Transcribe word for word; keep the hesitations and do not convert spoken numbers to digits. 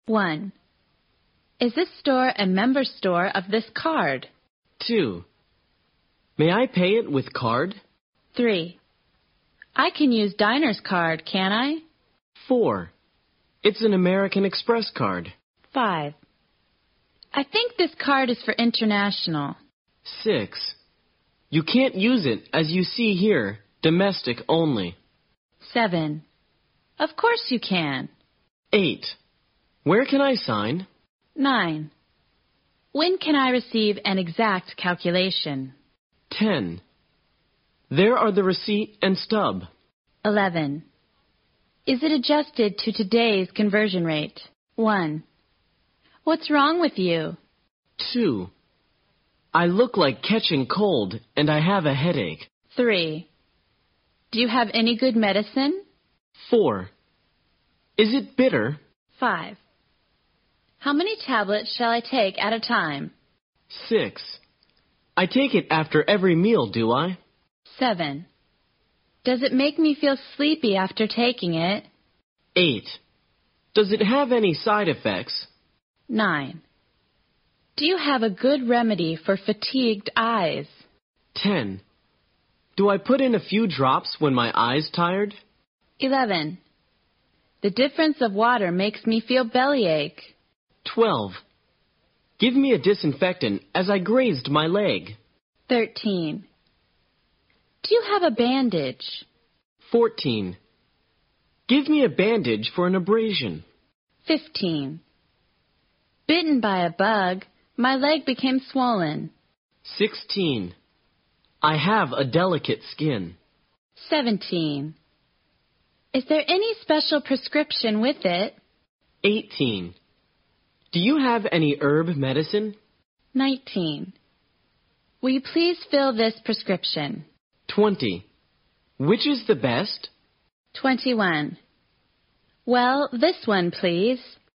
one. Is this store a member store of this card? two. May I pay it with card? three. I can use Diner's card, can I? four. It's an American Express card. five. I think this card is for international. six. You can't use it, as you see here, domestic only. seven. Of course you can. eight. Where can I sign? nine. When can I receive an exact calculation? ten. There are the receipt and stub. eleven. Is it adjusted to today's conversion rate? one. What's wrong with you? two. I look like catching cold, and I have a headache. three. Do you have any good medicine? four. Is it bitter? five. How many tablets shall I take at a time? six. I take it after every meal, do I? seven. Does it make me feel sleepy after taking it? eight. Does it have any side effects? nine. Do you have a good remedy for fatigued eyes? ten. Do I put in a few drops when my eye's tired? eleven. The difference of water makes me feel bellyache. twelve. Give me a disinfectant as I grazed my leg. thirteen. Do you have a bandage? fourteen. Give me a bandage for an abrasion. fifteen. Bitten by a bug, my leg became swollen. sixteen. I have a delicate skin. seventeen. Is there any special prescription with it? eighteen. Do you have any herb medicine? nineteen. Will you please fill this prescription? twenty. Which is the best? twenty-one. Well, this one, please.